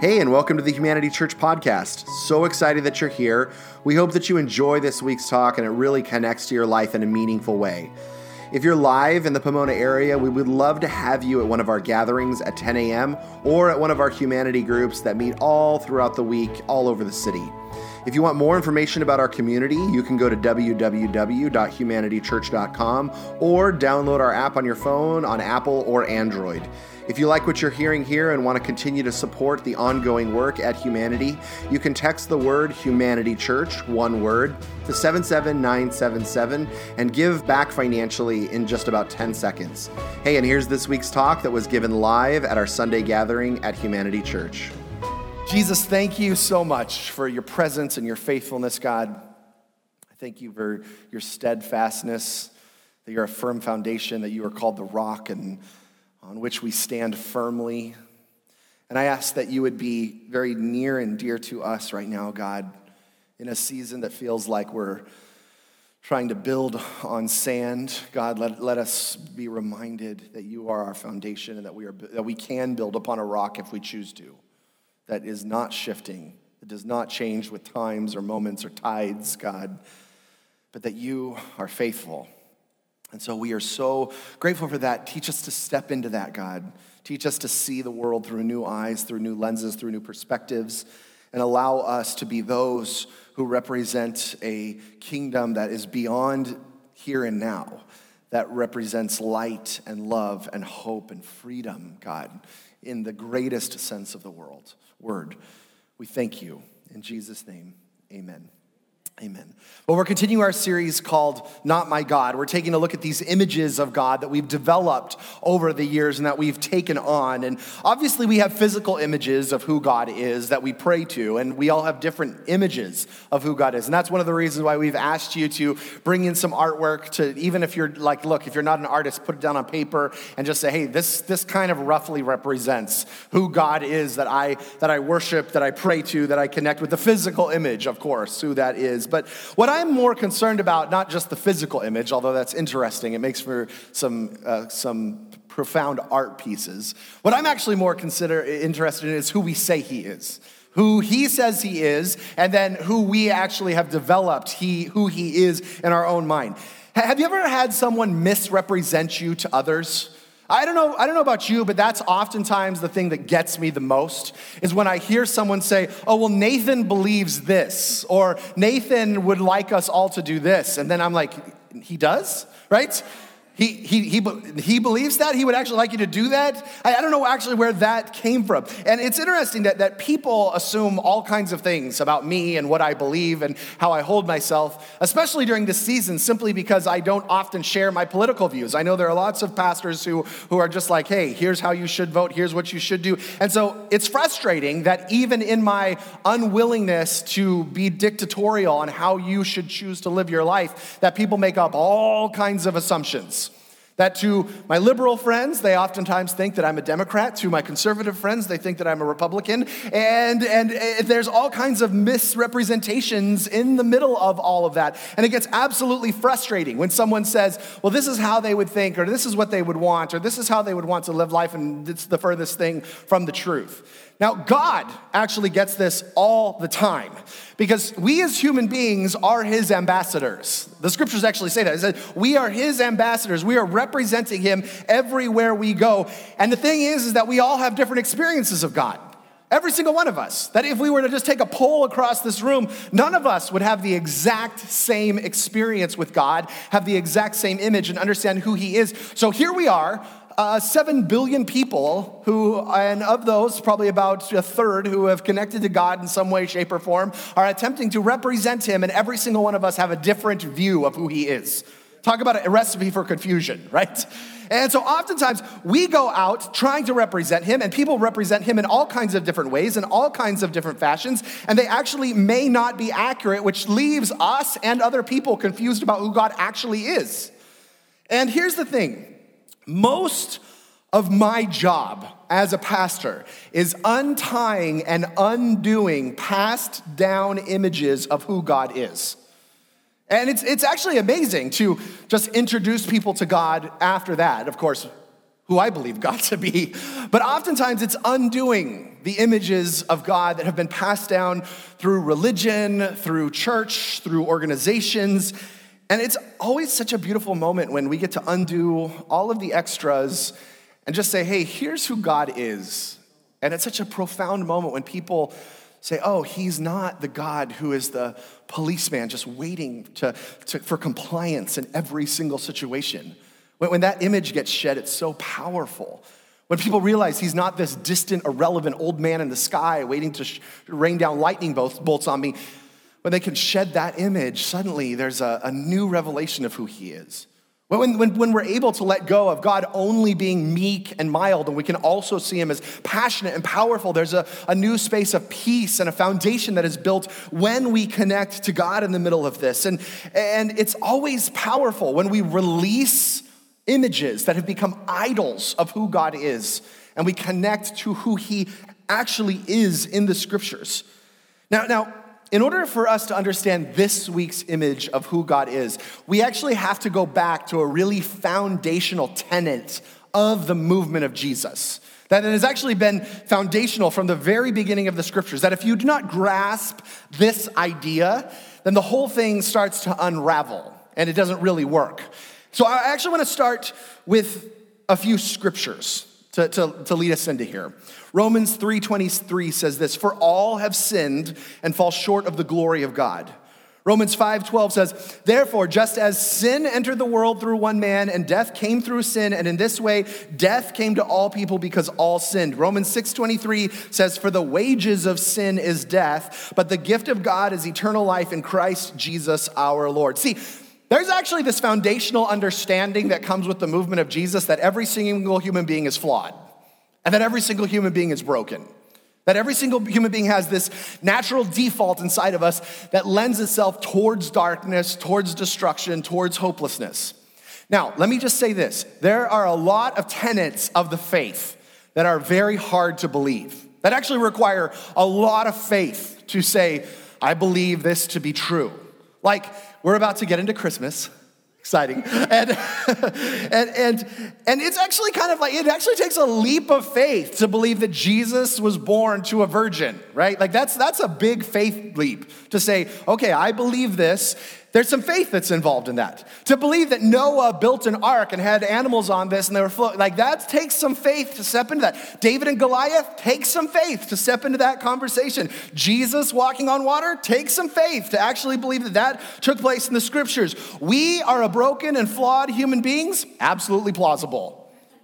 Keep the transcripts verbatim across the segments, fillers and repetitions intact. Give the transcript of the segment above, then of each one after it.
Hey, and welcome to the Humanity Church podcast. So excited that you're here. We hope that you enjoy this week's talk and it really connects to your life in a meaningful way. If you're live in the Pomona area, we would love to have you at one of our gatherings at ten a.m. or at one of our humanity groups that meet all throughout the week, all over the city. If you want more information about our community, you can go to w w w dot humanity church dot com or download our app on your phone on Apple or Android. If you like what you're hearing here and want to continue to support the ongoing work at Humanity, you can text the word Humanity Church, one word, to seven seven nine seven seven and give back financially in just about ten seconds. Hey, and here's this week's talk that was given live at our Sunday gathering at Humanity Church. Jesus, thank you so much for your presence and your faithfulness, God. I thank you for your steadfastness, that you're a firm foundation, that you are called the rock and on which we stand firmly. And I ask that you would be very near and dear to us right now, God, in a season that feels like we're trying to build on sand. God, let, let us be reminded that you are our foundation and that we are that we can build upon a rock if we choose to, that is not shifting, that does not change with times or moments or tides, God, but that you are faithful. And so we are so grateful for that. Teach us to step into that, God. Teach us to see the world through new eyes, through new lenses, through new perspectives, and allow us to be those who represent a kingdom that is beyond here and now, that represents light and love and hope and freedom, God, in the greatest sense of the world. Word. We thank you. In Jesus' name, amen. Amen. Well, we're continuing our series called Not My God. We're taking a look at these images of God that we've developed over the years and that we've taken on. And obviously we have physical images of who God is that we pray to, and we all have different images of who God is. And that's one of the reasons why we've asked you to bring in some artwork to, even if you're like, look, if you're not an artist, put it down on paper and just say, hey, this this kind of roughly represents who God is that I that I worship, that I pray to, that I connect with. The physical image, of course, who that is. But what I'm more concerned about, not just the physical image, although that's interesting, it makes for some uh, some profound art pieces. What I'm actually more consider interested in is who we say he is, who he says he is, and then who we actually have developed he who he is in our own mind. Have you ever had someone misrepresent you to others? I don't know, I don't know about you, but that's oftentimes the thing that gets me the most is when I hear someone say, oh, well, Nathan believes this, or Nathan would like us all to do this. And then I'm like, he does, right? He he he he believes that? He would actually like you to do that? I, I don't know actually where that came from. And it's interesting that, that people assume all kinds of things about me and what I believe and how I hold myself, especially during this season, simply because I don't often share my political views. I know there are lots of pastors who, who are just like, hey, here's how you should vote, here's what you should do. And so it's frustrating that even in my unwillingness to be dictatorial on how you should choose to live your life, that people make up all kinds of assumptions. That to my liberal friends, they oftentimes think that I'm a Democrat. To my conservative friends, they think that I'm a Republican. And, and there's all kinds of misrepresentations in the middle of all of that. And it gets absolutely frustrating when someone says, well, this is how they would think, or this is what they would want, or this is how they would want to live life, and it's the furthest thing from the truth. Now, God actually gets this all the time because we as human beings are his ambassadors. The scriptures actually say that. It says we are his ambassadors. We are representing him everywhere we go. And the thing is, is that we all have different experiences of God. Every single one of us. That if we were to just take a poll across this room, none of us would have the exact same experience with God, have the exact same image and understand who he is. So here we are. Uh, seven billion people who, and of those, probably about a third who have connected to God in some way, shape, or form, are attempting to represent him, and every single one of us have a different view of who he is. Talk about a recipe for confusion, right? And so oftentimes we go out trying to represent him, and people represent him in all kinds of different ways, in all kinds of different fashions, and they actually may not be accurate, which leaves us and other people confused about who God actually is. And here's the thing. Most of my job as a pastor is untying and undoing passed down images of who God is. And it's it's actually amazing to just introduce people to God after that. Of course, who I believe God to be. But oftentimes it's undoing the images of God that have been passed down through religion, through church, through organizations. And it's always such a beautiful moment when we get to undo all of the extras and just say, hey, here's who God is. And it's such a profound moment when people say, oh, he's not the God who is the policeman just waiting to, to, for compliance in every single situation. When, when that image gets shed, it's so powerful. When people realize he's not this distant, irrelevant old man in the sky waiting to sh- rain down lightning bolts, bolts on me, when they can shed that image, suddenly there's a, a new revelation of who he is. When, when, when we're able to let go of God only being meek and mild, and we can also see him as passionate and powerful, there's a, a new space of peace and a foundation that is built when we connect to God in the middle of this. And, and it's always powerful when we release images that have become idols of who God is, and we connect to who he actually is in the scriptures. Now, now, in order for us to understand this week's image of who God is, we actually have to go back to a really foundational tenet of the movement of Jesus. That it has actually been foundational from the very beginning of the scriptures, that if you do not grasp this idea, then the whole thing starts to unravel, and it doesn't really work. So I actually want to start with a few scriptures to, to, to lead us into here. Romans three twenty-three says this, for all have sinned and fall short of the glory of God. Romans five twelve says, therefore, just as sin entered the world through one man and death came through sin, and in this way death came to all people because all sinned. Romans six twenty-three says, for the wages of sin is death, but the gift of God is eternal life in Christ Jesus our Lord. See, there's actually this foundational understanding that comes with the movement of Jesus that every single human being is flawed and that every single human being is broken. That every single human being has this natural default inside of us that lends itself towards darkness, towards destruction, towards hopelessness. Now, let me just say this. There are a lot of tenets of the faith that are very hard to believe, that actually require a lot of faith to say, I believe this to be true. Like, we're about to get into Christmas. Exciting. And, and, and, and it's actually kind of like, it actually takes a leap of faith to believe that Jesus was born to a virgin, right? Like that's, that's a big faith leap to say, okay, I believe this. There's some faith that's involved in that. To believe that Noah built an ark and had animals on this and they were floating, like that takes some faith to step into that. David and Goliath takes some faith to step into that conversation. Jesus walking on water takes some faith to actually believe that that took place in the scriptures. We are a broken and flawed human beings, absolutely plausible.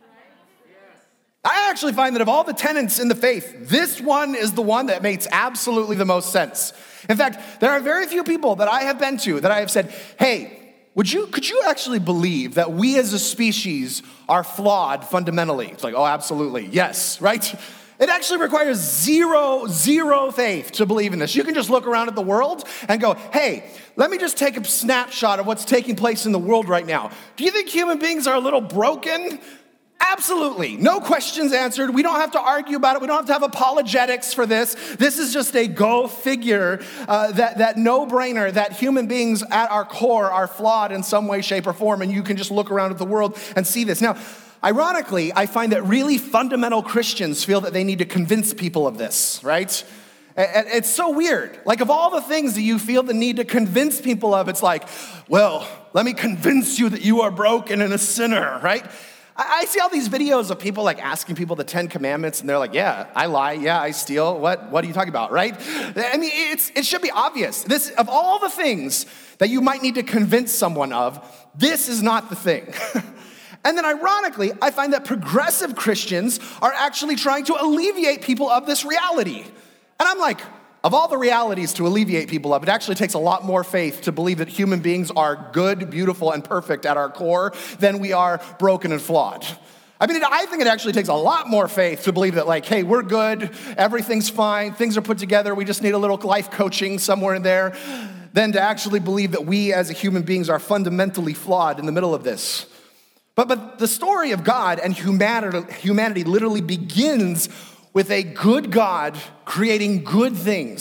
I actually find that of all the tenets in the faith, this one is the one that makes absolutely the most sense. In fact, there are very few people that I have been to that I have said, hey, would you, could you actually believe that we as a species are flawed fundamentally? It's like, oh, absolutely, yes, right? It actually requires zero, zero faith to believe in this. You can just look around at the world and go, hey, let me just take a snapshot of what's taking place in the world right now. Do you think human beings are a little broken? Absolutely. No questions answered. We don't have to argue about it. We don't have to have apologetics for this. This is just a go figure, uh, that, that no-brainer that human beings at our core are flawed in some way, shape, or form, and you can just look around at the world and see this. Now, ironically, I find that really fundamental Christians feel that they need to convince people of this, right? And it's so weird. Like, of all the things that you feel the need to convince people of, it's like, well, let me convince you that you are broken and a sinner, right? I see all these videos of people like asking people the Ten Commandments, and they're like, yeah, I lie, yeah, I steal. What What are you talking about, right? I mean, it's it should be obvious. This, of all the things that you might need to convince someone of, this is not the thing. And then ironically, I find that progressive Christians are actually trying to alleviate people of this reality. And I'm like, of all the realities to alleviate people of, it actually takes a lot more faith to believe that human beings are good, beautiful, and perfect at our core than we are broken and flawed. I mean, I think it actually takes a lot more faith to believe that, like, hey, we're good, everything's fine, things are put together, we just need a little life coaching somewhere in there, than to actually believe that we as human beings are fundamentally flawed in the middle of this. But, but the story of God and humanity, humanity literally begins with a good God creating good things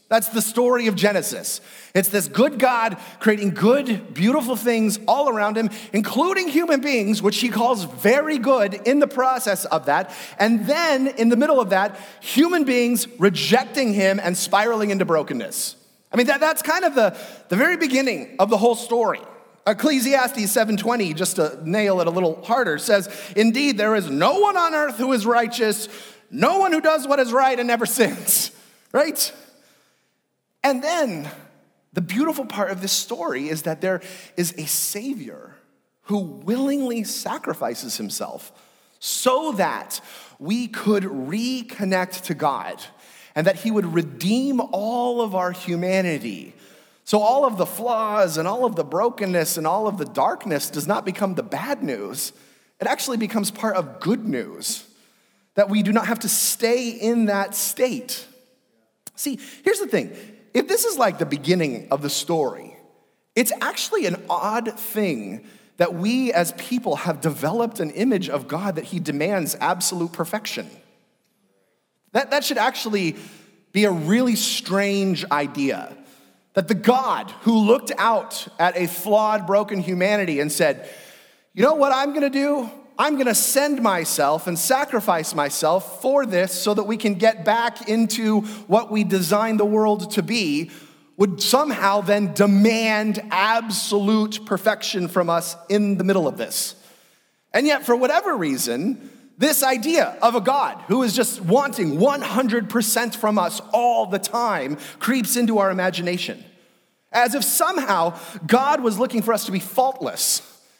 That's the story of Genesis. It's this good God creating good, beautiful things all around him, including human beings, which he calls very good in the process of that. And then in the middle of that, human beings rejecting him and spiraling into brokenness. I mean, that, that's kind of the, the very beginning of the whole story. Ecclesiastes seven twenty, just to nail it a little harder, says, "Indeed, there is no one on earth who is righteous, no one who does what is right and never sins." Right? And then the beautiful part of this story is that there is a Savior who willingly sacrifices himself so that we could reconnect to God and that he would redeem all of our humanity. So all of the flaws and all of the brokenness and all of the darkness does not become the bad news. It actually becomes part of good news, that we do not have to stay in that state. See, here's the thing. If this is like the beginning of the story, it's actually an odd thing that we as people have developed an image of God that he demands absolute perfection. That, that should actually be a really strange idea. That the God who looked out at a flawed, broken humanity and said, you know what I'm gonna do? I'm gonna send myself and sacrifice myself for this so that we can get back into what we designed the world to be, would somehow then demand absolute perfection from us in the middle of this. And yet, for whatever reason, this idea of a God who is just wanting one hundred percent from us all the time creeps into our imagination. As if somehow God was looking for us to be faultless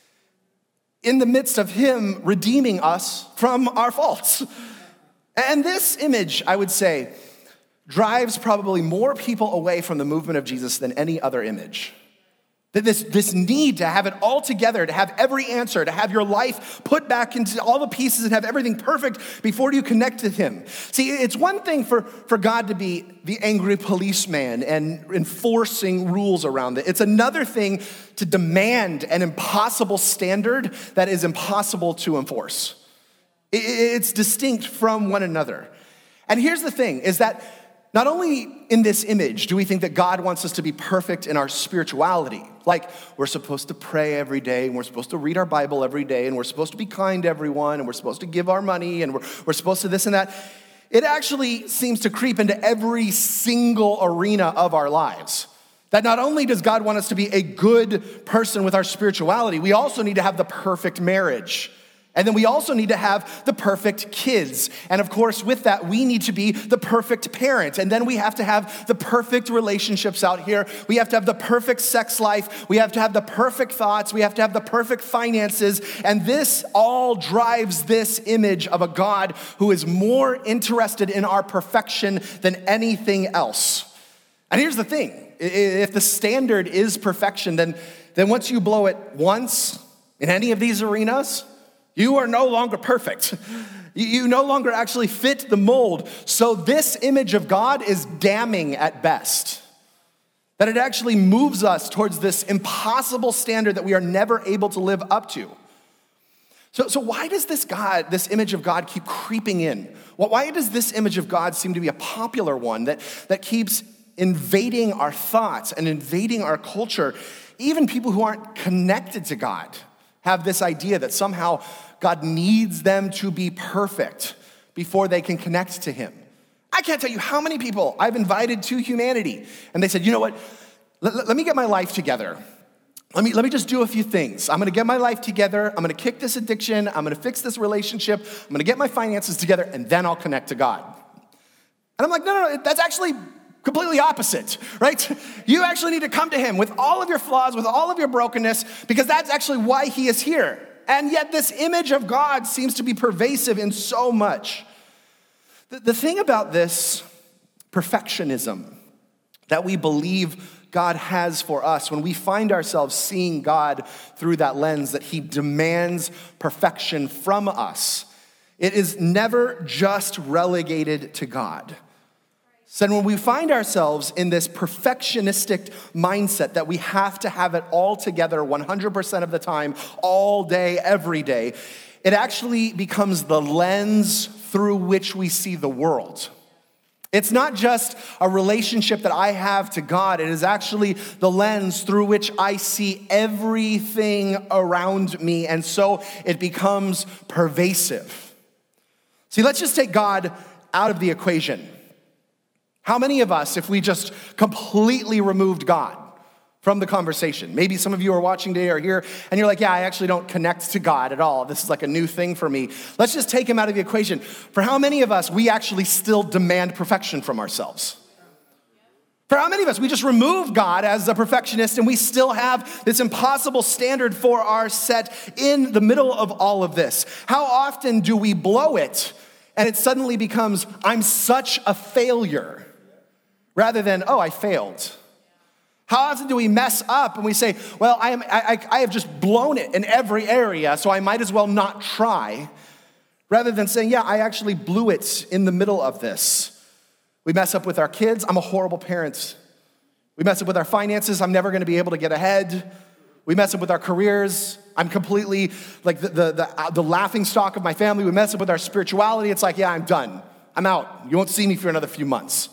in the midst of him redeeming us from our faults. And this image, I would say, drives probably more people away from the movement of Jesus than any other image. This, this need to have it all together, to have every answer, to have your life put back into all the pieces and have everything perfect before you connect to him. See, it's one thing for, for God to be the angry policeman and enforcing rules around it. It's another thing to demand an impossible standard that is impossible to enforce. It's distinct from one another. And here's the thing, is that not only in this image do we think that God wants us to be perfect in our spirituality, like we're supposed to pray every day, and we're supposed to read our Bible every day, and we're supposed to be kind to everyone, and we're supposed to give our money, and we're, we're supposed to this and that. It actually seems to creep into every single arena of our lives. That not only does God want us to be a good person with our spirituality, we also need to have the perfect marriage. And then we also need to have the perfect kids. And of course, with that, we need to be the perfect parent. And then we have to have the perfect relationships out here. We have to have the perfect sex life. We have to have the perfect thoughts. We have to have the perfect finances. And this all drives this image of a God who is more interested in our perfection than anything else. And here's the thing. If the standard is perfection, then, then once you blow it once in any of these arenas, you are no longer perfect. You no longer actually fit the mold. So this image of God is damning at best. That it actually moves us towards this impossible standard that we are never able to live up to. So, so why does this God, this image of God keep creeping in? Well, why does this image of God seem to be a popular one that, that keeps invading our thoughts and invading our culture? Even people who aren't connected to God have this idea that somehow God needs them to be perfect before they can connect to him. I can't tell you how many people I've invited to humanity, and they said, you know what, let, let me get my life together. Let me, let me just do a few things. I'm gonna get my life together, I'm gonna kick this addiction, I'm gonna fix this relationship, I'm gonna get my finances together, and then I'll connect to God. And I'm like, no, no, no, that's actually completely opposite, right? You actually need to come to him with all of your flaws, with all of your brokenness, because that's actually why he is here. And yet this image of God seems to be pervasive in so much. The, the thing about this perfectionism that we believe God has for us, when we find ourselves seeing God through that lens, that he demands perfection from us, it is never just relegated to God. So when we find ourselves in this perfectionistic mindset that we have to have it all together one hundred percent of the time, all day, every day, it actually becomes the lens through which we see the world. It's not just a relationship that I have to God. It is actually the lens through which I see everything around me. And so it becomes pervasive. See, let's just take God out of the equation. How many of us, if we just completely removed God from the conversation? Maybe some of you are watching today or here, and you're like, yeah, I actually don't connect to God at all. This is like a new thing for me. Let's just take him out of the equation. For how many of us, we actually still demand perfection from ourselves? For how many of us, we just remove God as a perfectionist and we still have this impossible standard for our set in the middle of all of this? How often do we blow it and it suddenly becomes, I'm such a failure, rather than, oh, I failed? How often do we mess up and we say, well, I, am, I, I have just blown it in every area, so I might as well not try, rather than saying, yeah, I actually blew it in the middle of this. We mess up with our kids. I'm a horrible parent. We mess up with our finances. I'm never going to be able to get ahead. We mess up with our careers. I'm completely like the, the, the, the laughing stock of my family. We mess up with our spirituality. It's like, yeah, I'm done. I'm out. You won't see me for another few months.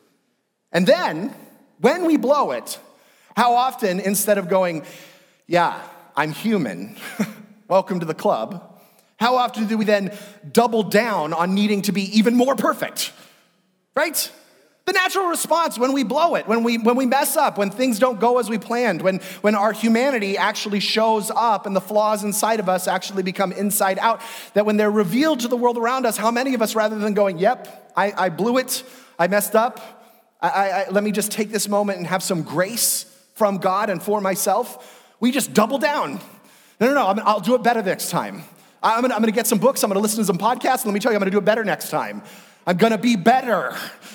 And then, when we blow it, how often, instead of going, yeah, I'm human, welcome to the club, how often do we then double down on needing to be even more perfect, right? The natural response when we blow it, when we when we mess up, when things don't go as we planned, when, when our humanity actually shows up and the flaws inside of us actually become inside out, that when they're revealed to the world around us, how many of us, rather than going, yep, I, I blew it, I messed up, I, I, let me just take this moment and have some grace from God and for myself, we just double down. No, no, no, I'm, I'll do it better next time. I'm gonna, I'm gonna get some books, I'm gonna listen to some podcasts, and let me tell you, I'm gonna do it better next time. I'm gonna be better.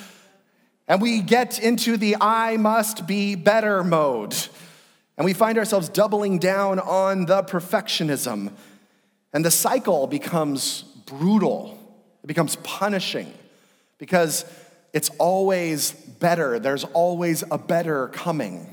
And we get into the I must be better mode. And we find ourselves doubling down on the perfectionism. And the cycle becomes brutal. It becomes punishing because it's always better. There's always a better coming.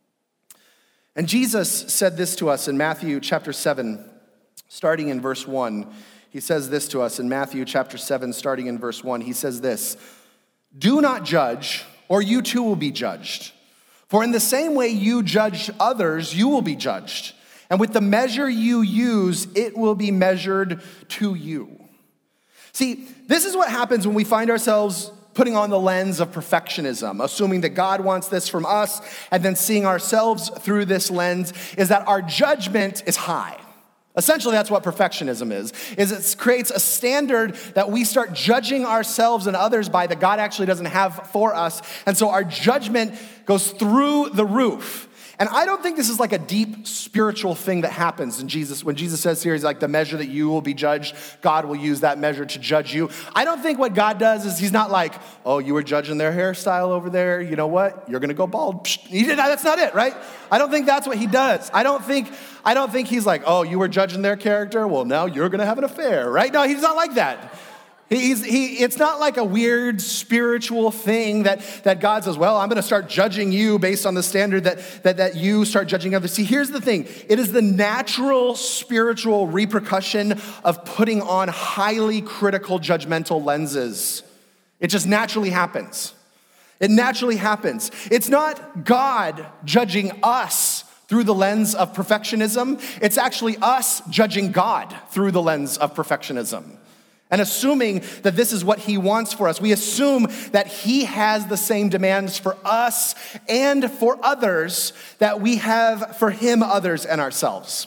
And Jesus said this to us in Matthew chapter seven, starting in verse one. He says this to us in Matthew chapter seven, starting in verse one. He says this, "Do not judge, or you too will be judged. For in the same way you judge others, you will be judged. And with the measure you use, it will be measured to you." See, this is what happens when we find ourselves putting on the lens of perfectionism, assuming that God wants this from us, and then seeing ourselves through this lens, is that our judgment is high. Essentially, that's what perfectionism is, is it creates a standard that we start judging ourselves and others by that God actually doesn't have for us. And so our judgment goes through the roof. And I don't think this is like a deep spiritual thing that happens in Jesus. When Jesus says here, he's like, the measure that you will be judged, God will use that measure to judge you. I don't think what God does is he's not like, oh, you were judging their hairstyle over there. You know what? You're going to go bald. He did, that's not it, right? I don't think that's what he does. I don't think, I don't think he's like, oh, you were judging their character. Well, now you're going to have an affair, right? No, he's not like that. He's, he, it's not like a weird spiritual thing that, that God says, well, I'm going to start judging you based on the standard that, that, that you start judging others. See, here's the thing. It is the natural spiritual repercussion of putting on highly critical judgmental lenses. It just naturally happens. It naturally happens. It's not God judging us through the lens of perfectionism. It's actually us judging God through the lens of perfectionism. And assuming that this is what he wants for us. We assume that he has the same demands for us and for others that we have for him, others, and ourselves.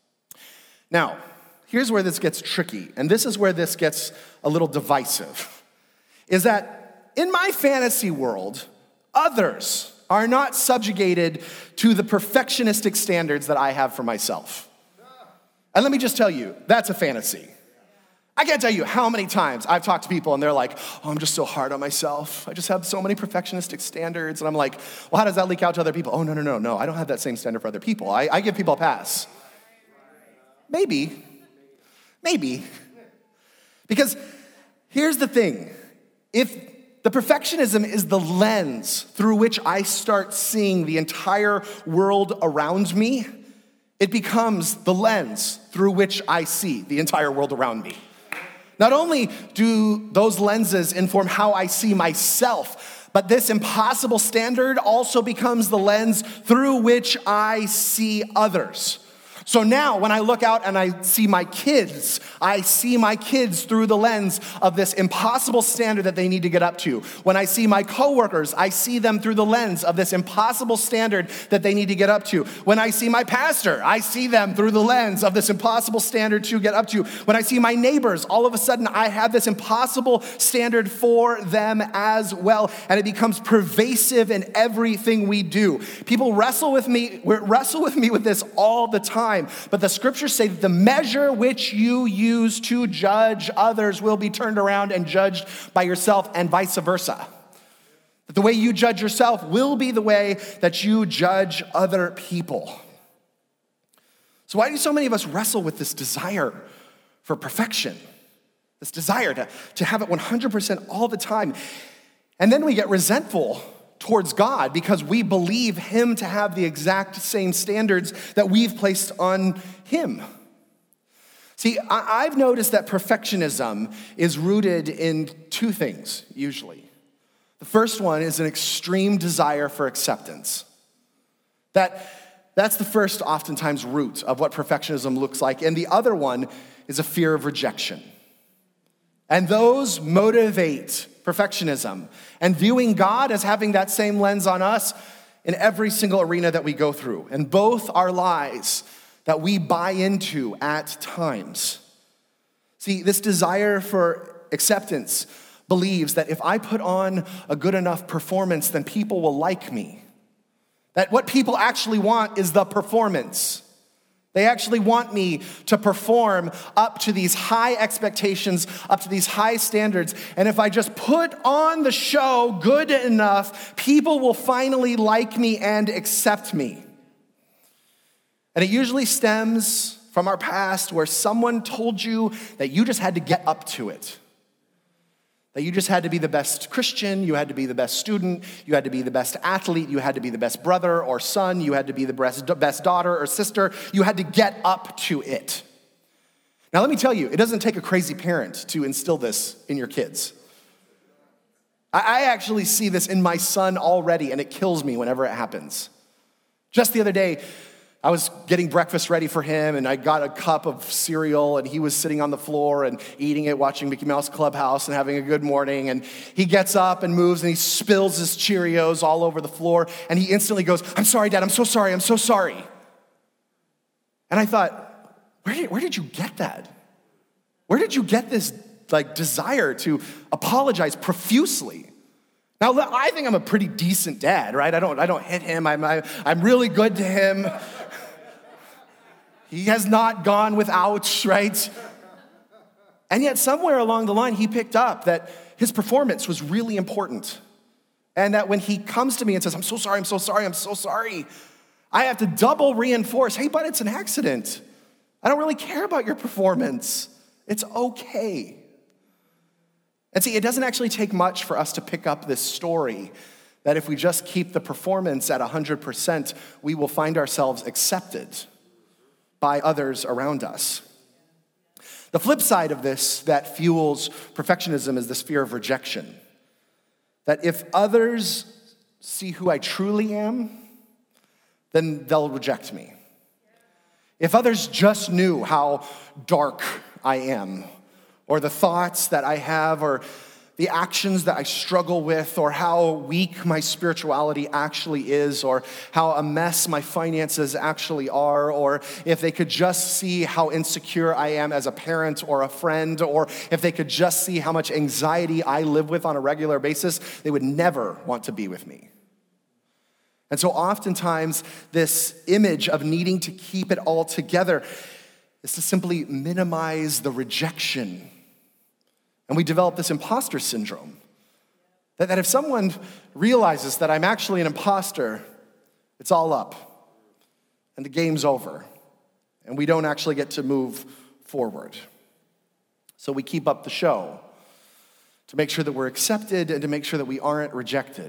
Now, here's where this gets tricky, and this is where this gets a little divisive, is that in my fantasy world, others are not subjugated to the perfectionistic standards that I have for myself. And let me just tell you, that's a fantasy. I can't tell you how many times I've talked to people and they're like, oh, I'm just so hard on myself. I just have so many perfectionistic standards. And I'm like, well, how does that leak out to other people? Oh, no, no, no, no. I don't have that same standard for other people. I, I give people a pass. Maybe. Maybe. Because here's the thing. If the perfectionism is the lens through which I start seeing the entire world around me, it becomes the lens through which I see the entire world around me. Not only do those lenses inform how I see myself, but this impossible standard also becomes the lens through which I see others. So now when I look out and I see my kids, I see my kids through the lens of this impossible standard that they need to get up to. When I see my coworkers, I see them through the lens of this impossible standard that they need to get up to. When I see my pastor, I see them through the lens of this impossible standard to get up to. When I see my neighbors, all of a sudden I have this impossible standard for them as well. And it becomes pervasive in everything we do. People wrestle with me, wrestle with me with this all the time. But the scriptures say that the measure which you use to judge others will be turned around and judged by yourself, and vice versa. That the way you judge yourself will be the way that you judge other people. So why do so many of us wrestle with this desire for perfection? This desire to, to have it one hundred percent all the time. And then we get resentful towards God because we believe him to have the exact same standards that we've placed on him. See, I've noticed that perfectionism is rooted in two things, usually. The first one is an extreme desire for acceptance. That, that's the first, oftentimes, root of what perfectionism looks like. And the other one is a fear of rejection. And those motivate perfectionism and viewing God as having that same lens on us in every single arena that we go through. And both are lies that we buy into at times. See, this desire for acceptance believes that if I put on a good enough performance, then people will like me. That what people actually want is the performance. They actually want me to perform up to these high expectations, up to these high standards. And if I just put on the show good enough, people will finally like me and accept me. And it usually stems from our past where someone told you that you just had to get up to it. That you just had to be the best Christian, you had to be the best student, you had to be the best athlete, you had to be the best brother or son, you had to be the best, best daughter or sister, you had to get up to it. Now let me tell you, it doesn't take a crazy parent to instill this in your kids. I, I actually see this in my son already, and it kills me whenever it happens. Just the other day, I was getting breakfast ready for him, and I got a cup of cereal, and he was sitting on the floor and eating it, watching Mickey Mouse Clubhouse and having a good morning. And he gets up and moves, and he spills his Cheerios all over the floor, and he instantly goes, "I'm sorry, Dad, I'm so sorry, I'm so sorry." And I thought, where did, where did you get that? Where did you get this like desire to apologize profusely? Now, I think I'm a pretty decent dad, right? I don't, I don't hit him. I'm, I, I'm really good to him. He has not gone without, right? And yet somewhere along the line, he picked up that his performance was really important. And that when he comes to me and says, "I'm so sorry, I'm so sorry, I'm so sorry," I have to double reinforce, "Hey, bud, it's an accident. I don't really care about your performance. It's okay." And see, it doesn't actually take much for us to pick up this story that if we just keep the performance at one hundred percent, we will find ourselves accepted by others around us. The flip side of this that fuels perfectionism is this fear of rejection. That if others see who I truly am, then they'll reject me. If others just knew how dark I am, or the thoughts that I have, or the actions that I struggle with, or how weak my spirituality actually is, or how a mess my finances actually are, or if they could just see how insecure I am as a parent or a friend, or if they could just see how much anxiety I live with on a regular basis, they would never want to be with me. And so oftentimes, this image of needing to keep it all together is to simply minimize the rejection. And we develop this imposter syndrome. That, that if someone realizes that I'm actually an imposter, it's all up. And the game's over. And we don't actually get to move forward. So we keep up the show to make sure that we're accepted and to make sure that we aren't rejected.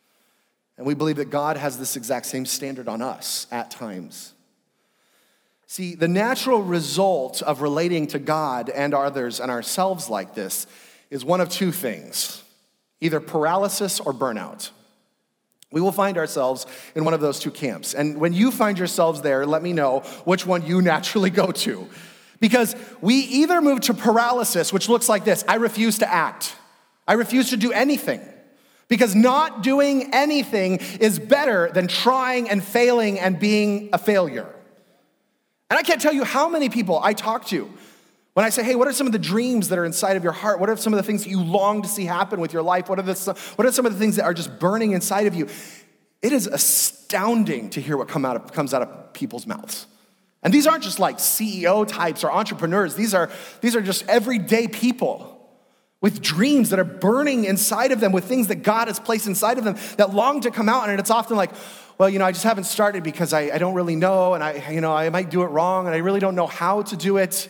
And we believe that God has this exact same standard on us at times. See, the natural result of relating to God and others and ourselves like this is one of two things, either paralysis or burnout. We will find ourselves in one of those two camps. And when you find yourselves there, let me know which one you naturally go to. Because we either move to paralysis, which looks like this: I refuse to act. I refuse to do anything. Because not doing anything is better than trying and failing and being a failure. And I can't tell you how many people I talk to when I say, hey, what are some of the dreams that are inside of your heart? What are some of the things that you long to see happen with your life? What are, the, what are some of the things that are just burning inside of you? It is astounding to hear what come out of, comes out of people's mouths. And these aren't just like C E O types or entrepreneurs. These are, these are just everyday people with dreams that are burning inside of them, with things that God has placed inside of them that long to come out. And it's often like, well, you know, I just haven't started because I, I don't really know, and I, you know, I might do it wrong, and I really don't know how to do it.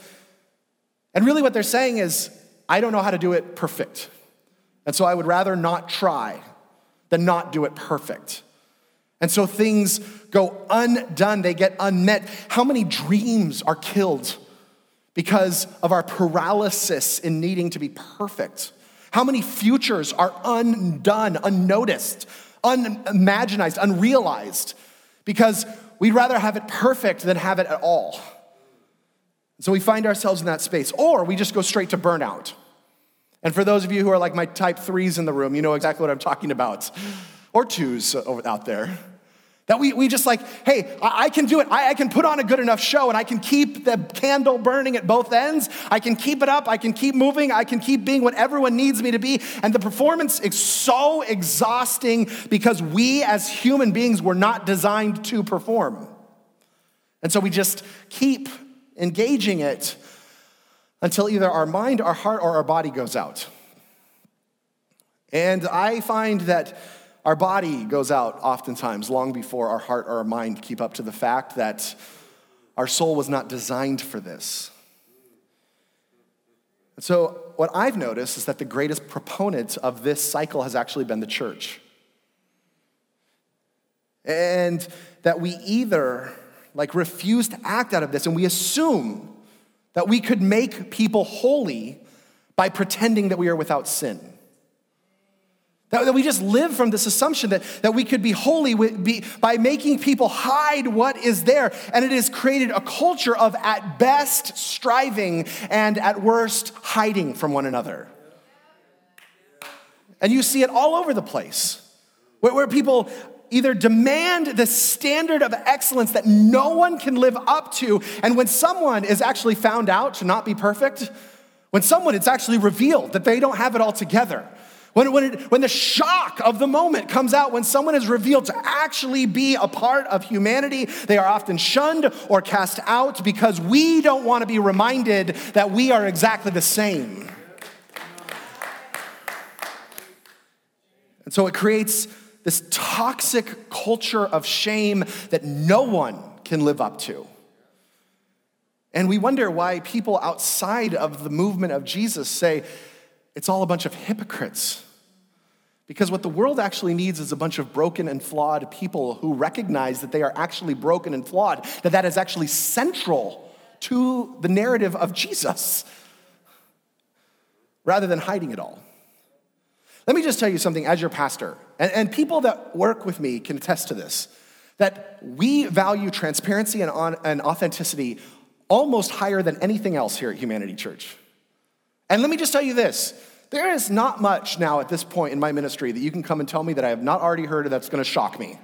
And really what they're saying is, I don't know how to do it perfect. And so I would rather not try than not do it perfect. And so things go undone, they get unmet. How many dreams are killed because of our paralysis in needing to be perfect? How many futures are undone, unnoticed, unimaginized, unrealized, because we'd rather have it perfect than have it at all. So we find ourselves in that space, or we just go straight to burnout. And for those of you who are like my type threes in the room, you know exactly what I'm talking about, or twos out there. That we, we just like, hey, I, I can do it. I, I can put on a good enough show, and I can keep the candle burning at both ends. I can keep it up. I can keep moving. I can keep being what everyone needs me to be. And the performance is so exhausting because we as human beings were not designed to perform. And so we just keep engaging it until either our mind, our heart, or our body goes out. And I find that our body goes out oftentimes long before our heart or our mind keep up to the fact that our soul was not designed for this. And so what I've noticed is that the greatest proponent of this cycle has actually been the church. And that we either like refuse to act out of this, and we assume that we could make people holy by pretending that we are without sin. That we just live from this assumption that, that we could be holy with, be, by making people hide what is there. And it has created a culture of, at best, striving, and at worst, hiding from one another. And you see it all over the place, where, where people either demand the standard of excellence that no one can live up to, and when someone is actually found out to not be perfect, when someone it's actually revealed that they don't have it all together, When, when, it, when the shock of the moment comes out, when someone is revealed to actually be a part of humanity, they are often shunned or cast out because we don't want to be reminded that we are exactly the same. And so it creates this toxic culture of shame that no one can live up to. And we wonder why people outside of the movement of Jesus say, it's all a bunch of hypocrites. Because what the world actually needs is a bunch of broken and flawed people who recognize that they are actually broken and flawed, that that is actually central to the narrative of Jesus, rather than hiding it all. Let me just tell you something as your pastor, and, and people that work with me can attest to this, that we value transparency and, on, and authenticity almost higher than anything else here at Humanity Church. And let me just tell you this, there is not much now at this point in my ministry that you can come and tell me that I have not already heard that's gonna shock me.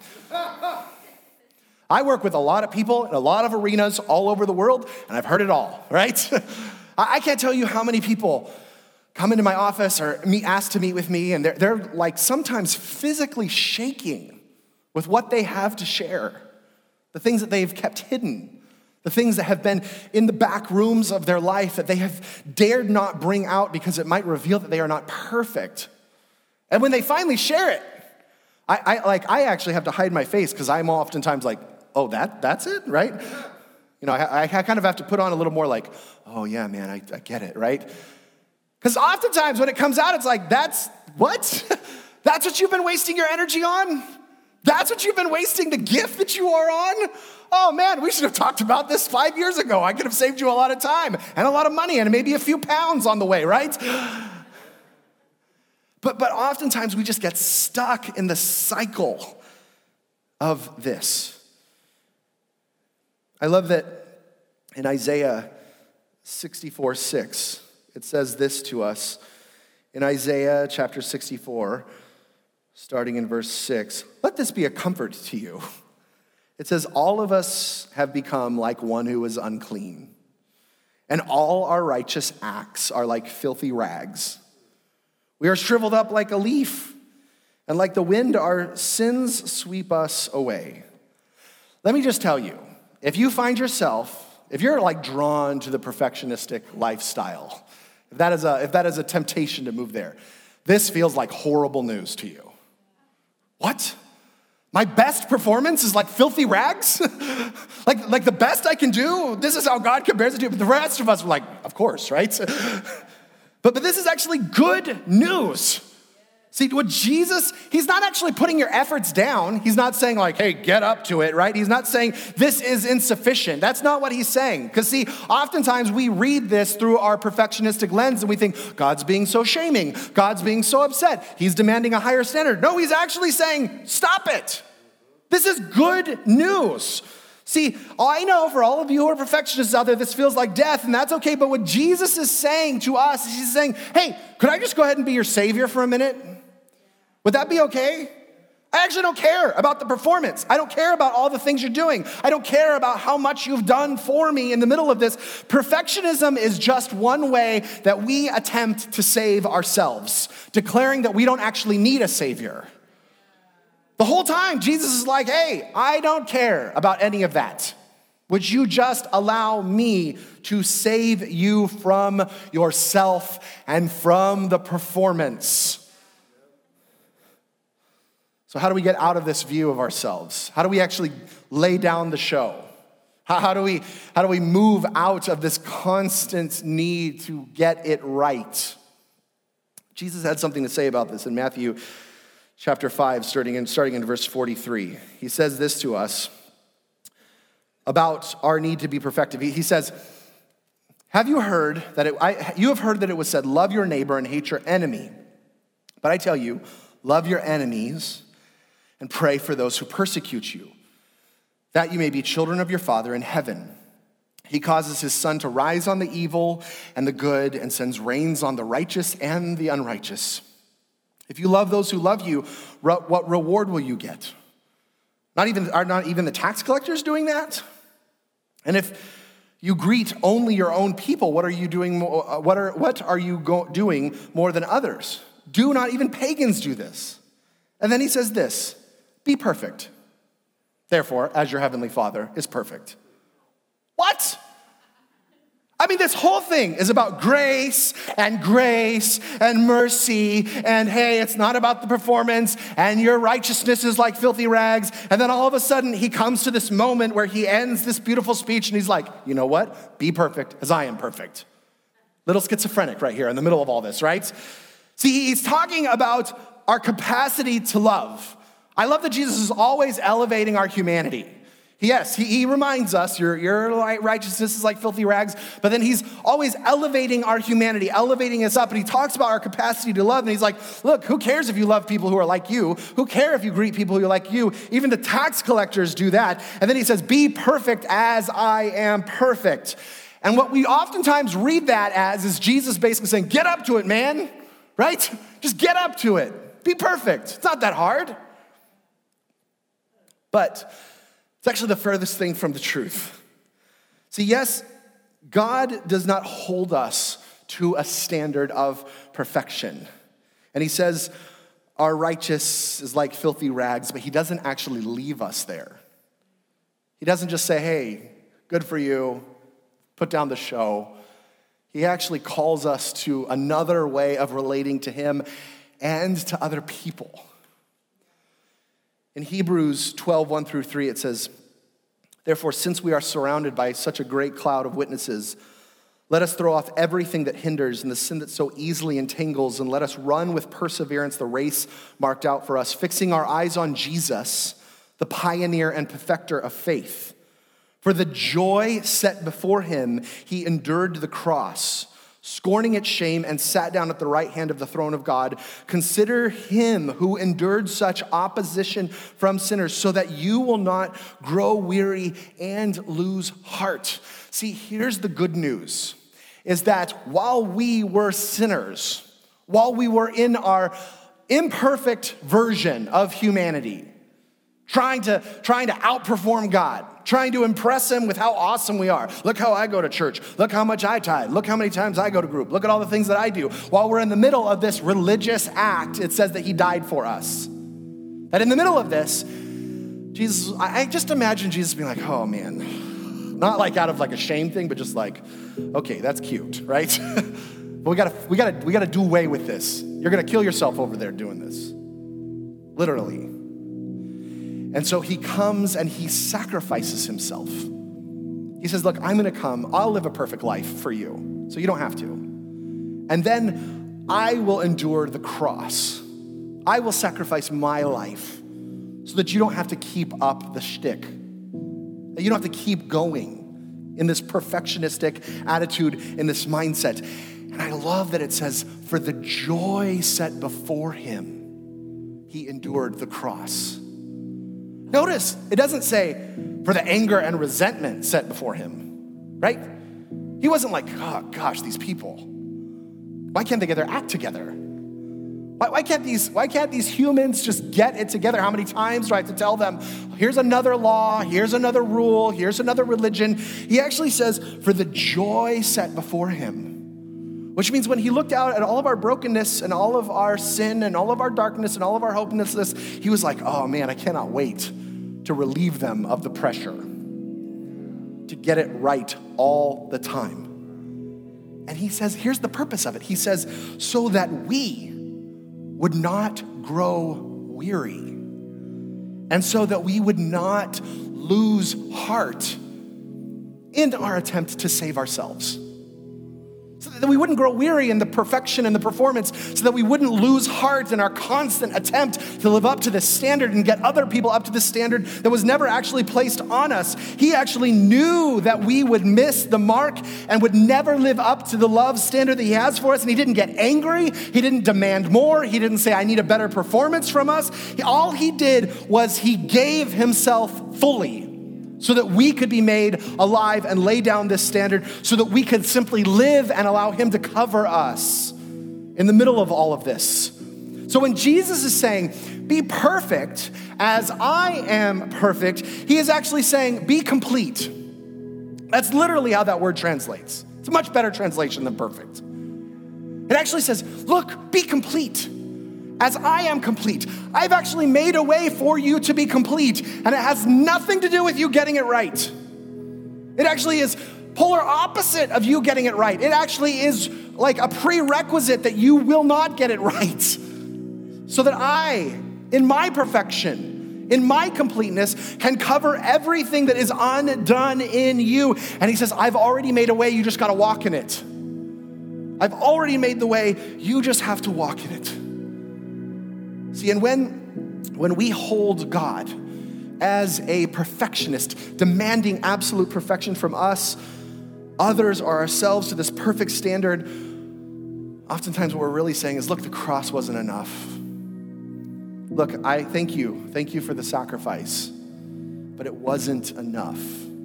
I work with a lot of people in a lot of arenas all over the world, and I've heard it all, right? I can't tell you how many people come into my office or meet, ask to meet with me, and they're, they're like sometimes physically shaking with what they have to share, the things that they've kept hidden, the things that have been in the back rooms of their life that they have dared not bring out because it might reveal that they are not perfect. And when they finally share it, I, I like I actually have to hide my face because I'm oftentimes like, oh, that that's it, right? You know, I, I kind of have to put on a little more like, oh yeah, man, I, I get it, right? Because oftentimes when it comes out, it's like, that's what? That's what you've been wasting your energy on? That's what you've been wasting the gift that you are on? Oh man, we should have talked about this five years ago. I could have saved you a lot of time and a lot of money and maybe a few pounds on the way, right? But, but oftentimes we just get stuck in the cycle of this. I love that in Isaiah sixty-four six, it says this to us. In Isaiah chapter sixty-four, starting in verse six, let this be a comfort to you. It says, all of us have become like one who is unclean, and all our righteous acts are like filthy rags. We are shriveled up like a leaf, and like the wind, our sins sweep us away. Let me just tell you, if you find yourself, if you're like drawn to the perfectionistic lifestyle, if that is a, if that is a temptation to move there, this feels like horrible news to you. What? My best performance is like filthy rags? like, like the best I can do? This is how God compares it to. But the rest of us are like, of course, right? but, but this is actually good news. See, what Jesus, he's not actually putting your efforts down. He's not saying like, hey, get up to it, right? He's not saying this is insufficient. That's not what he's saying. Because see, oftentimes we read this through our perfectionistic lens and we think, God's being so shaming. God's being so upset. He's demanding a higher standard. No, he's actually saying, stop it. This is good news. See, I know for all of you who are perfectionists out there, this feels like death, and that's okay. But what Jesus is saying to us is he's saying, hey, could I just go ahead and be your savior for a minute? Would that be okay? I actually don't care about the performance. I don't care about all the things you're doing. I don't care about how much you've done for me in the middle of this. Perfectionism is just one way that we attempt to save ourselves, declaring that we don't actually need a savior. The whole time, Jesus is like, hey, I don't care about any of that. Would you just allow me to save you from yourself and from the performance? So how do we get out of this view of ourselves? How do we actually lay down the show? How, how do we, how do we move out of this constant need to get it right? Jesus had something to say about this in Matthew chapter five, starting in, starting in verse forty-three. He says this to us about our need to be perfected. He, he says, have you heard that it, I, you have heard that it was said, love your neighbor and hate your enemy. But I tell you, love your enemies and pray for those who persecute you, that you may be children of your Father in heaven. He causes his sun to rise on the evil and the good and sends rains on the righteous and the unrighteous. If you love those who love you, what reward will you get? Not even, are not even the tax collectors doing that? And if you greet only your own people, what are you doing? More, what are what are you go, doing more than others? Do not even pagans do this? And then he says this, be perfect. Therefore, as your heavenly Father is perfect. What? I mean, this whole thing is about grace and grace and mercy and hey, it's not about the performance and your righteousness is like filthy rags. And then all of a sudden he comes to this moment where he ends this beautiful speech and he's like, you know what? Be perfect as I am perfect. Little schizophrenic right here in the middle of all this, right? See, he's talking about our capacity to love. I love that Jesus is always elevating our humanity. Yes, he, he reminds us, your, your righteousness is like filthy rags, but then he's always elevating our humanity, elevating us up, and he talks about our capacity to love, and he's like, look, who cares if you love people who are like you? Who cares if you greet people who are like you? Even the tax collectors do that. And then he says, be perfect as I am perfect. And what we oftentimes read that as is Jesus basically saying, get up to it, man, right? Just get up to it. Be perfect. It's not that hard. But it's actually the furthest thing from the truth. See, yes, God does not hold us to a standard of perfection. And he says our righteous is like filthy rags, but he doesn't actually leave us there. He doesn't just say, hey, good for you, put down the show. He actually calls us to another way of relating to him and to other people. In Hebrews twelve, one through three, it says, therefore, since we are surrounded by such a great cloud of witnesses, let us throw off everything that hinders and the sin that so easily entangles, and let us run with perseverance the race marked out for us, fixing our eyes on Jesus, the pioneer and perfecter of faith. For the joy set before him, he endured the cross, scorning its shame, and sat down at the right hand of the throne of God. Consider him who endured such opposition from sinners, so that you will not grow weary and lose heart. See, here's the good news, is that while we were sinners, while we were in our imperfect version of humanity, trying to, trying to outperform God, trying to impress him with how awesome we are. Look how I go to church. Look how much I tithe. Look how many times I go to group. Look at all the things that I do. While we're in the middle of this religious act, it says that he died for us. That in the middle of this, Jesus, I just imagine Jesus being like, oh man, not like out of like a shame thing, but just like, okay, that's cute, right? But we gotta, we gotta, we gotta do away with this. You're gonna kill yourself over there doing this. Literally. And so he comes and he sacrifices himself. He says, look, I'm gonna come, I'll live a perfect life for you, so you don't have to. And then I will endure the cross. I will sacrifice my life so that you don't have to keep up the shtick, that you don't have to keep going in this perfectionistic attitude, in this mindset. And I love that it says, for the joy set before him, he endured the cross. Notice, it doesn't say for the anger and resentment set before him, right? He wasn't like, oh gosh, these people, why can't they get their act together? Why, why can't these, why can't these humans just get it together? How many times do I have to tell them, here's another law, here's another rule, here's another religion? He actually says, for the joy set before him, which means when he looked out at all of our brokenness and all of our sin and all of our darkness and all of our hopelessness, he was like, oh man, I cannot wait to relieve them of the pressure, to get it right all the time. And he says, here's the purpose of it. He says, so that we would not grow weary, and so that we would not lose heart in our attempt to save ourselves. So that we wouldn't grow weary in the perfection and the performance, so that we wouldn't lose heart in our constant attempt to live up to this standard and get other people up to this standard that was never actually placed on us. He actually knew that we would miss the mark and would never live up to the love standard that he has for us, and he didn't get angry. He didn't demand more. He didn't say, I need a better performance from us. All he did was he gave himself fully, so that we could be made alive and lay down this standard, so that we could simply live and allow him to cover us in the middle of all of this. So when Jesus is saying, be perfect as I am perfect, he is actually saying, be complete. That's literally how that word translates. It's a much better translation than perfect. It actually says, look, be complete. As I am complete. I've actually made a way for you to be complete, and it has nothing to do with you getting it right. It actually is polar opposite of you getting it right. It actually is like a prerequisite that you will not get it right. So that I, in my perfection, in my completeness, can cover everything that is undone in you. And he says, I've already made a way, you just gotta walk in it. I've already made the way, you just have to walk in it. See, and when, when we hold God as a perfectionist, demanding absolute perfection from us, others, or ourselves to this perfect standard, oftentimes what we're really saying is, look, the cross wasn't enough. Look, I thank you. Thank you for the sacrifice, but it wasn't enough.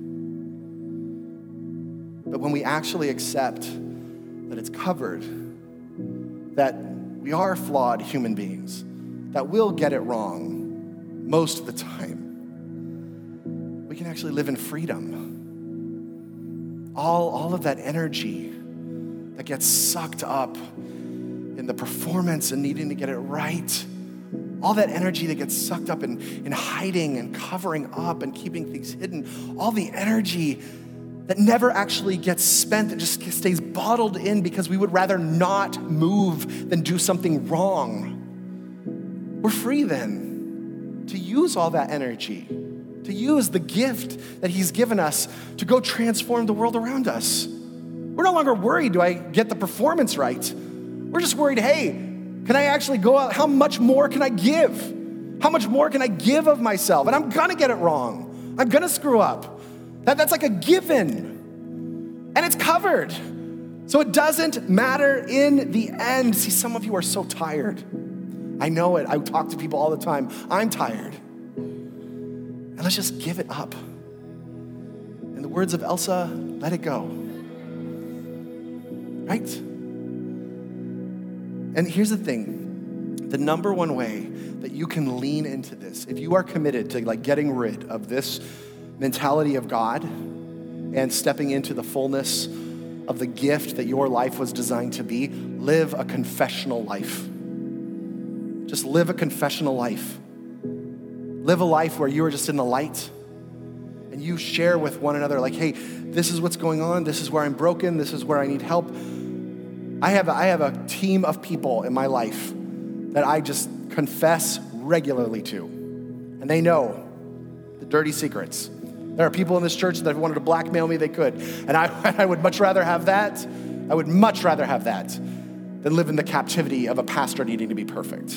But when we actually accept that it's covered, that we are flawed human beings, that will get it wrong most of the time, we can actually live in freedom. All, all of that energy that gets sucked up in the performance and needing to get it right, all that energy that gets sucked up in, in hiding and covering up and keeping things hidden, all the energy that never actually gets spent, that just stays bottled in because we would rather not move than do something wrong. We're free then to use all that energy, to use the gift that he's given us to go transform the world around us. We're no longer worried, do I get the performance right? We're just worried, hey, can I actually go out? How much more can I give? How much more can I give of myself? And I'm gonna get it wrong. I'm gonna screw up. That, that's like a given. And it's covered. So it doesn't matter in the end. See, some of you are so tired. I know it. I talk to people all the time. I'm tired. And let's just give it up. In the words of Elsa, let it go. Right? And here's the thing. The number one way that you can lean into this, if you are committed to like getting rid of this mentality of God and stepping into the fullness of the gift that your life was designed to be, live a confessional life. Just live a confessional life. Live a life where you are just in the light and you share with one another like, hey, this is what's going on. This is where I'm broken. This is where I need help. I have, I have a team of people in my life that I just confess regularly to. And they know the dirty secrets. There are people in this church that wanted to blackmail me, they could. And I, I would much rather have that. I would much rather have that than live in the captivity of a pastor needing to be perfect.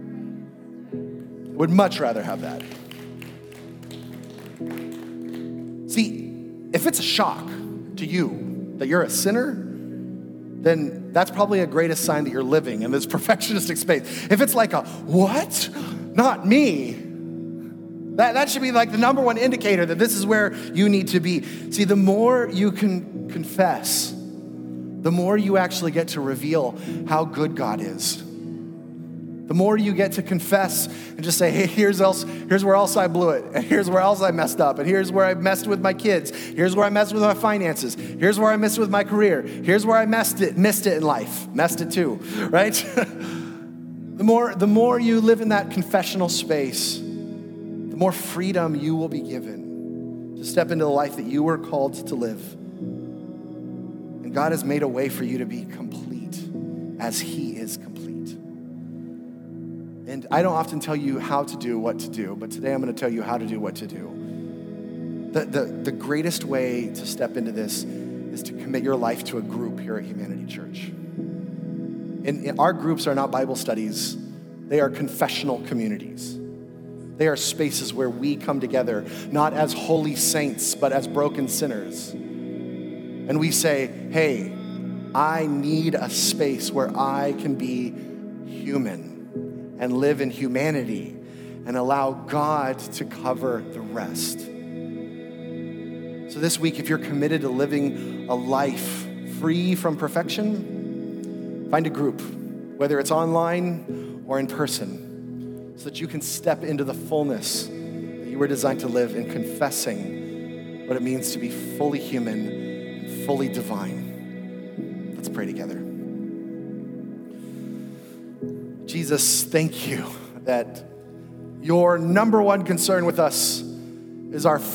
I would much rather have that. See, if it's a shock to you that you're a sinner, then that's probably a greatest sign that you're living in this perfectionistic space. If it's like a, what? Not me. That, that should be like the number one indicator that this is where you need to be. See, the more you can confess, the more you actually get to reveal how good God is. The more you get to confess and just say, hey, here's else, here's where else I blew it, and here's where else I messed up, and here's where I messed with my kids, here's where I messed with my finances, here's where I messed with my career, here's where I messed it, missed it in life, messed it too, right? the more, the more you live in that confessional space, the more freedom you will be given to step into the life that you were called to live. And God has made a way for you to be complete as He is complete. And I don't often tell you how to do what to do, but today I'm going to tell you how to do what to do. The, the, the greatest way to step into this is to commit your life to a group here at Humanity Church. And, and our groups are not Bible studies. They are confessional communities. They are spaces where we come together, not as holy saints, but as broken sinners. And we say, hey, I need a space where I can be human and live in humanity and allow God to cover the rest. So this week, if you're committed to living a life free from perfection, find a group, whether it's online or in person, so that you can step into the fullness that you were designed to live in confessing what it means to be fully human and fully divine. Let's pray together. Jesus, thank you that your number one concern with us is our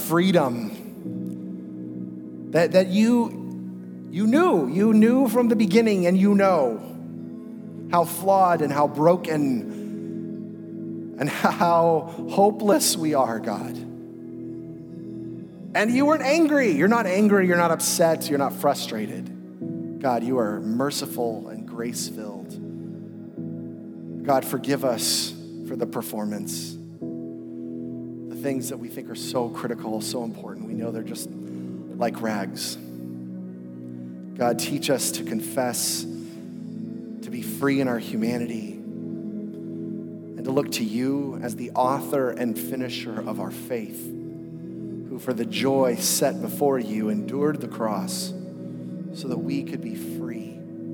freedom. That, that you, you knew, you knew from the beginning, and you know how flawed and how broken and how hopeless we are, God. And you weren't angry. You're not angry. You're not upset. You're not frustrated. God, you are merciful and grace-filled. God, forgive us for the performance. The things that we think are so critical, so important. We know they're just like rags. God, teach us to confess, to be free in our humanity, and to look to you as the author and finisher of our faith, who for the joy set before you endured the cross so that we could be free.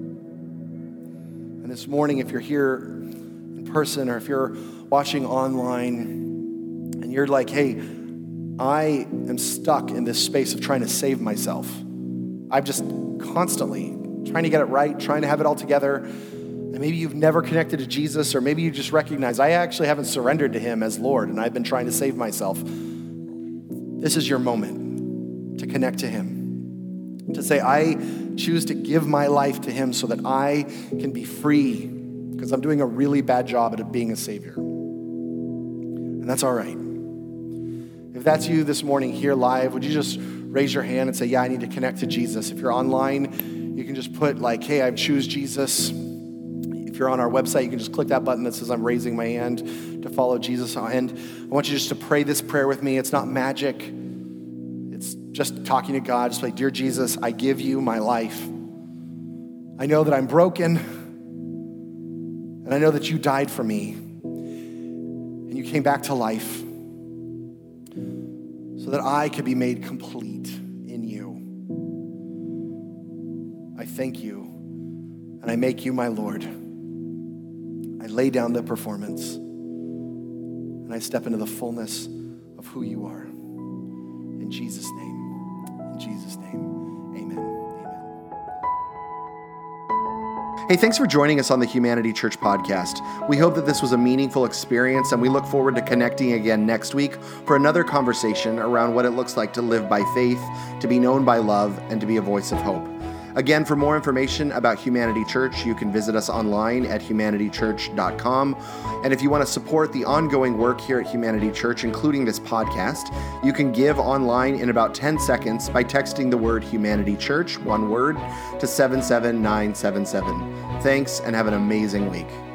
And this morning, if you're here in person or if you're watching online and you're like, hey, I am stuck in this space of trying to save myself. I'm just constantly trying to get it right, trying to have it all together. And maybe you've never connected to Jesus, or maybe you just recognize, I actually haven't surrendered to him as Lord, and I've been trying to save myself. This is your moment to connect to him, to say, I choose to give my life to him so that I can be free, because I'm doing a really bad job at being a savior. And that's all right. If that's you this morning here live, would you just raise your hand and say, yeah, I need to connect to Jesus? If you're online, you can just put like, hey, I choose Jesus. If you're on our website, you can just click that button that says I'm raising my hand to follow Jesus. And I want you just to pray this prayer with me. It's not magic. It's just talking to God. Just like, dear Jesus, I give you my life. I know that I'm broken, and I know that you died for me, and you came back to life so that I could be made complete in you. I thank you, and I make you my Lord. I lay down the performance, and I step into the fullness of who you are. In Jesus' name, in Jesus' name, amen. Hey, thanks for joining us on the Humanity Church podcast. We hope that this was a meaningful experience, and we look forward to connecting again next week for another conversation around what it looks like to live by faith, to be known by love, and to be a voice of hope. Again, for more information about Humanity Church, you can visit us online at humanity church dot com. And if you want to support the ongoing work here at Humanity Church, including this podcast, you can give online in about ten seconds by texting the word Humanity Church, one word, to seven seven nine seven seven. Thanks, and have an amazing week.